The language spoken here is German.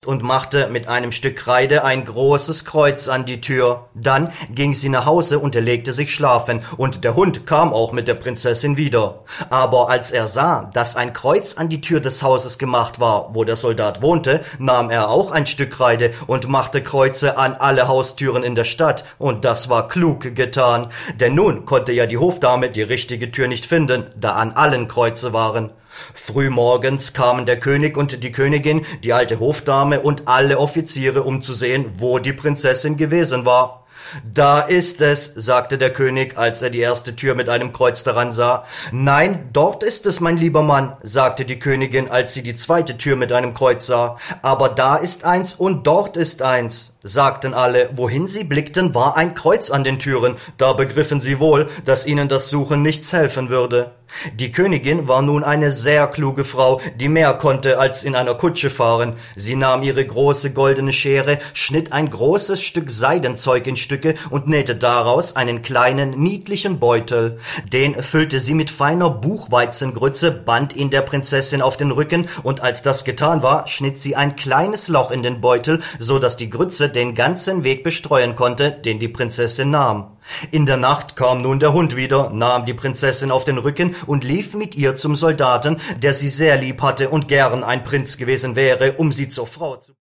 und machte mit einem Stück Kreide ein großes Kreuz an die Tür. Dann ging sie nach Hause und legte sich schlafen, und der Hund kam auch mit der Prinzessin wieder. Aber als er sah, dass ein Kreuz an die Tür des Hauses gemacht war, wo der Soldat wohnte, nahm er auch ein Stück Kreide und machte Kreuze an alle Haustüren in der Stadt, und das war klug getan, denn nun konnte ja die Hofdame die richtige Tür nicht finden, da an allen Kreuze waren. Frühmorgens kamen der König und die Königin, die alte Hofdame und alle Offiziere, um zu sehen, wo die Prinzessin gewesen war. »Da ist es«, sagte der König, als er die erste Tür mit einem Kreuz daran sah. »Nein, dort ist es, mein lieber Mann«, sagte die Königin, als sie die zweite Tür mit einem Kreuz sah. »Aber da ist eins und dort ist eins«, sagten alle. Wohin sie blickten, war ein Kreuz an den Türen. Da begriffen sie wohl, dass ihnen das Suchen nichts helfen würde. Die Königin war nun eine sehr kluge Frau, die mehr konnte als in einer Kutsche fahren. Sie nahm ihre große goldene Schere, schnitt ein großes Stück Seidenzeug in Stücke und nähte daraus einen kleinen, niedlichen Beutel. Den füllte sie mit feiner Buchweizengrütze, band ihn der Prinzessin auf den Rücken, und als das getan war, schnitt sie ein kleines Loch in den Beutel, so dass die Grütze den ganzen Weg bestreuen konnte, den die Prinzessin nahm. In der Nacht kam nun der Hund wieder, nahm die Prinzessin auf den Rücken und lief mit ihr zum Soldaten, der sie sehr lieb hatte und gern ein Prinz gewesen wäre, um sie zur Frau zu